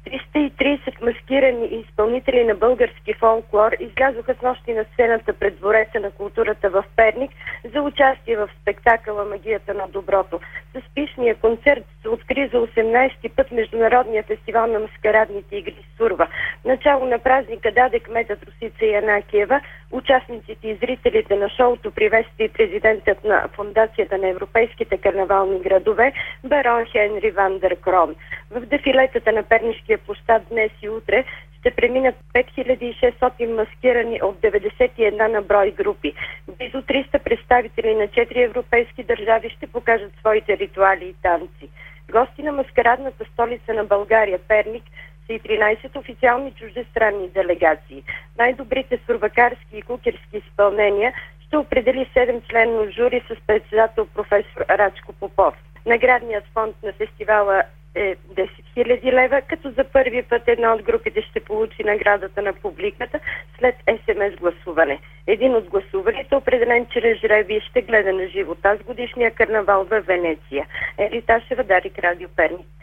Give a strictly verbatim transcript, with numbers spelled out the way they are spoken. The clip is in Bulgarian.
триста и трийсет маскирани изпълнители на български фолклор излязоха с нощи на сцената пред Двореца на културата в Перник за участие в спектакъла "Магията на доброто". С пишния концерт се откри за осемнайсети път Международния фестивал на маскарадните игри Сурва. Начало на празника даде кметът Росица Янакиева. Участниците и зрителите на шоуто приветства и президентът на Фондацията на европейските карнавални градове барон Хенри ван дер Крон. В дефилетата на Пернишкия площад днес и утре ще преминат пет хиляди и шестстотин маскирани от деветдесет и една на брой групи. Близо триста представители на четири европейски държави ще покажат своите ритуали и танци. Гости на маскарадната столица на България, Перник, са и тринайсет официални чуждестранни делегации. Най-добрите сурвакарски и кукерски изпълнения ще определи седемчленно жури с председател професор Рачко Попов. Наградният фонд на фестивала е десет хиляди лева, като за първи път една от групите ще получи наградата на публиката след ес ем ес гласуване. Един от гласувалите, определен чрез жребий, ще гледа на живо тази годишния карнавал във Венеция. Елита Шевадарик, Радио Перник.